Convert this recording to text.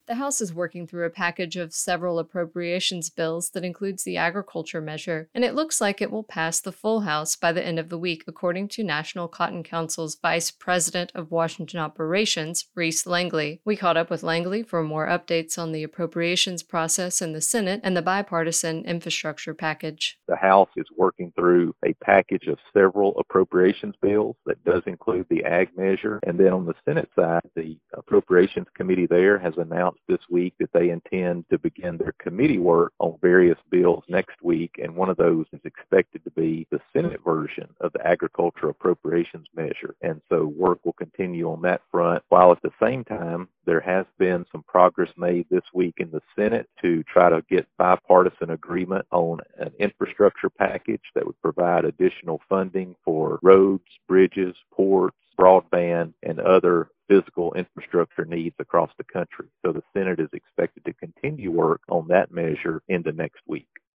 The House is working through a package of several appropriations bills that includes the agriculture measure, and it looks like it will pass the full House by the end of the week, according to National Cotton Council's Vice President of Washington Operations, Reese Langley. We caught up with Langley for more updates on the appropriations process in the Senate and the bipartisan infrastructure package. The House is working through a package of several appropriations bills that does include the ag measure. And then on the Senate side, the Appropriations Committee there has announced this week that they intend to begin their committee work on various bills next week. And one of those is expected to be the Senate version of the agriculture appropriations measure. And so work will continue on that front, while at the same time, there has been some progress made this week in the Senate to try to get bipartisan agreement on an infrastructure package that would provide additional funding for roads, bridges, ports, broadband, and other physical infrastructure needs across the country. So the Senate is expected to continue work on that measure into next week.